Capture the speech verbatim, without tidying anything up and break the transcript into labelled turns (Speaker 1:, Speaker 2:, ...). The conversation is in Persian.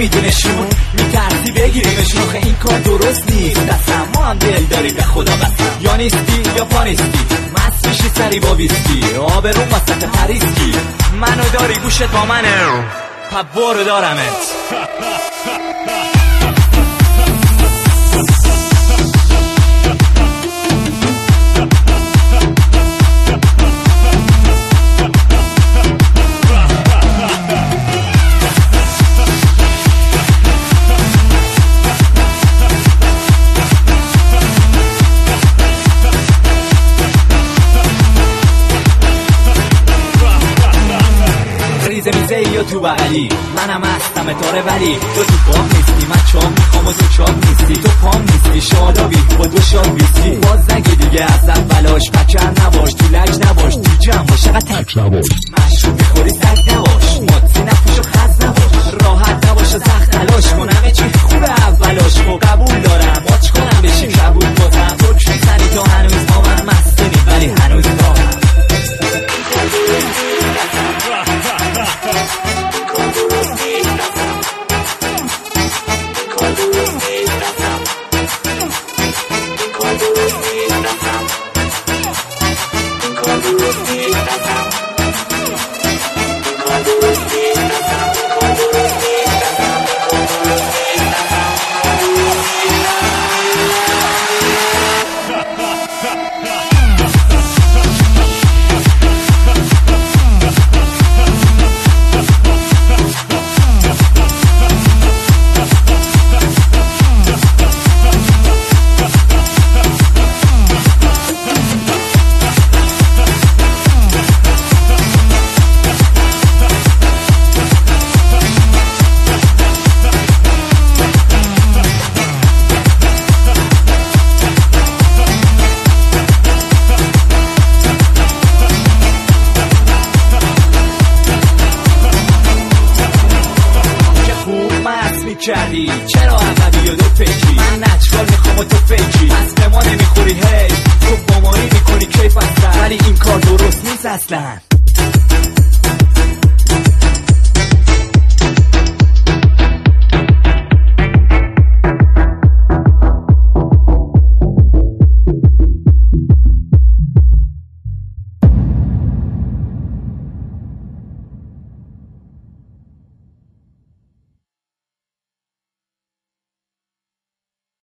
Speaker 1: نمیدونشون میترسی بگیریمشون. آخه این کار درست نیست اصلا، ما هم دل داریم به خدا قسم. یا نیستی یا پا نیستی، مست میشی سری با ویسکی، آبروم وسط پریسکی. منو داری گوشت با منه، پا برو دارمت. میزه یا تو بغلی منم هستم تاره، ولی تو تو پام نیستی، من چام میخوام و تو چام نیستی. تو پام نیستی شادابی با دو شاد بیستی. باز نگی دیگه از اولاش، پکر نباش تو لج نباش، تو جمع باش اقا تک نباش. مشروب میخوری سگ نباش، ماتی نفوش و خز نباش. راحت نباش و سخت تلاش کن، همه چی خوبه اولاش. خب قبول دارم ماچ کنم بشیم قبول بازم. تو چون سنی تو هنوز با من مستنی، ولی هنوز دارم. کردی چرا عقبی و دو فکری؟ من نچرال میخوام و تو فکری، پس به ما نمیخوری. هی تو با مایی میکنی کیف هستن، ولی این کار درست نیست اصلا.